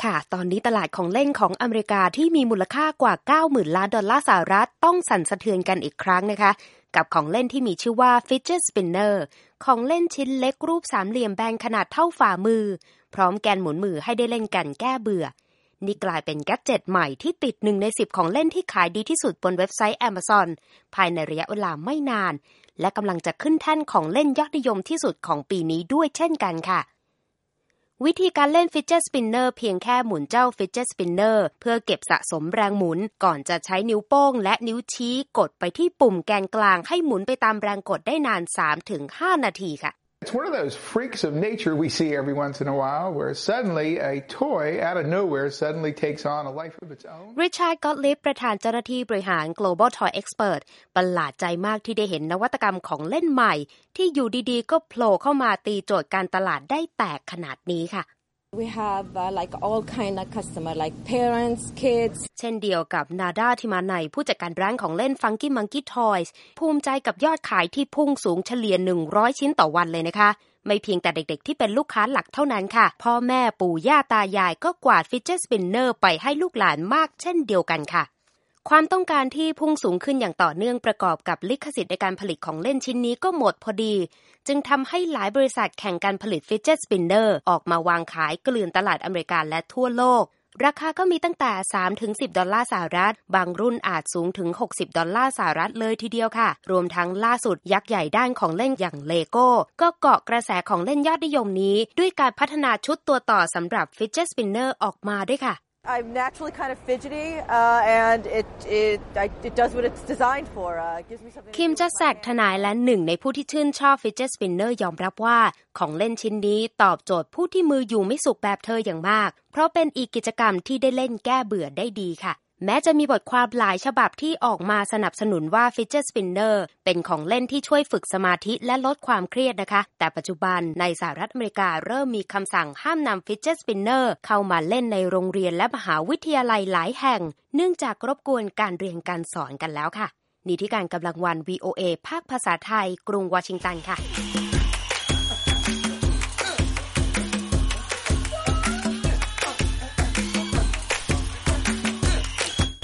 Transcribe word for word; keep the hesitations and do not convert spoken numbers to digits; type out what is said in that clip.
ค่ะตอนนี้ตลาดของเล่นของอเมริกาที่มีมูลค่ากว่า เก้าหมื่น ล้านดอลลาร์สหรัฐต้องสั่นสะเทือนกันอีกครั้งนะคะกับของเล่นที่มีชื่อว่า Fidget Spinner ของเล่นชิ้นเล็กรูปสามเหลี่ยมแบนขนาดเท่าฝ่ามือพร้อมแกนหมุนมือให้ได้เล่นกันแก้เบื่อนี่กลายเป็นแกดเจ็ตใหม่ที่ติดหนึ่งในสิบของเล่นที่ขายดีที่สุดบนเว็บไซต์ Amazon ภายในระยะเวลาไม่นานและกำลังจะขึ้นแท่นของเล่นยอดนิยมที่สุดของปีนี้ด้วยเช่นกันค่ะวิธีการเล่น Fidget Spinner เพียงแค่หมุนเจ้า Fidget Spinner เพื่อเก็บสะสมแรงหมุนก่อนจะใช้นิ้วโป้งและนิ้วชี้กดไปที่ปุ่มแกนกลางให้หมุนไปตามแรงกดได้นาน สามถึงห้า นาทีค่ะ It's one of those freaks of nature we see every once in a while where suddenly a toy out of nowhere suddenly takes on a life of its own. Richard Gottlieb ประธานเจ้าหน้าที่บริหาร Global Toy Expert ประหลาดใจมากที่ได้เห็นนวัตกรรมของเล่นใหม่ที่อยู่ดีๆก็โผล่เข้ามาตีโจทย์การตลาดได้แตกขนาดนี้ค่ะ We have uh, like all kind of customer like parents, kids เช่นเดียวกับนาดาทิมาไนผู้จัดการร้านของเล่น Funky Monkey Toys ภูมิใจกับยอดขายที่พุ่งสูงเฉลี่ยหนึ่งร้อยชิ้นต่อวันเลยนะคะไม่เพียงแต่เด็กๆที่เป็นลูกค้าหลักเท่านั้นค่ะพ่อแม่ปู่ย่าตายายก็กวาด Fidget Spinner ไปให้ลูกหลานมากเช่นเดียวกันค่ะความต้องการที่พุ่งสูงขึ้นอย่างต่อเนื่องประกอบกับลิขสิทธิ์ในการผลิตของเล่นชิ้นนี้ก็หมดพอดีจึงทำให้หลายบริษัทแข่งการผลิต Fidget Spinner ออกมาวางขายเกลื่อนตลาดอเมริกาและทั่วโลกราคาก็มีตั้งแต่ สามถึงสิบ ดอลลาร์สหรัฐบางรุ่นอาจสูงถึงหกสิบดอลลาร์สหรัฐเลยทีเดียวค่ะรวมทั้งล่าสุดยักษ์ใหญ่ด้านของเล่นอย่างเลโก้ก็เกาะกระแสของเล่นยอดนิยมนี้ด้วยการพัฒนาชุดตัวต่อสำหรับ Fidget Spinner ออกมาด้วยค่ะ I'm naturally kind of fidgety, uh, and it it it does what it's designed for. Uh, it gives me something. คิมจัสแซกทนายและหนึ่งในผู้ที่ชื่นชอบ Fidget Spinner ยอมรับว่าของเล่นชิ้นนี้ตอบโจทย์ผู้ที่มืออยู่ไม่สุขแบบเธออย่างมากเพราะเป็นอีกกิจกรรมที่ได้เล่นแก้เบื่อได้ดีค่ะแม้จะมีบทความหลายฉบับที่ออกมาสนับสนุนว่า Fidget Spinner เป็นของเล่นที่ช่วยฝึกสมาธิและลดความเครียดนะคะแต่ปัจจุบันในสหรัฐอเมริกาเริ่มมีคำสั่งห้ามนำ Fidget Spinner เข้ามาเล่นในโรงเรียนและมหาวิทยาลัยหลายแห่งเนื่องจากรบกวนการเรียนการสอนกันแล้วค่ะนี่ที่การกำลังวัน วี โอ เอ ภาคภาษาไทยกรุงวอชิงตันค่ะ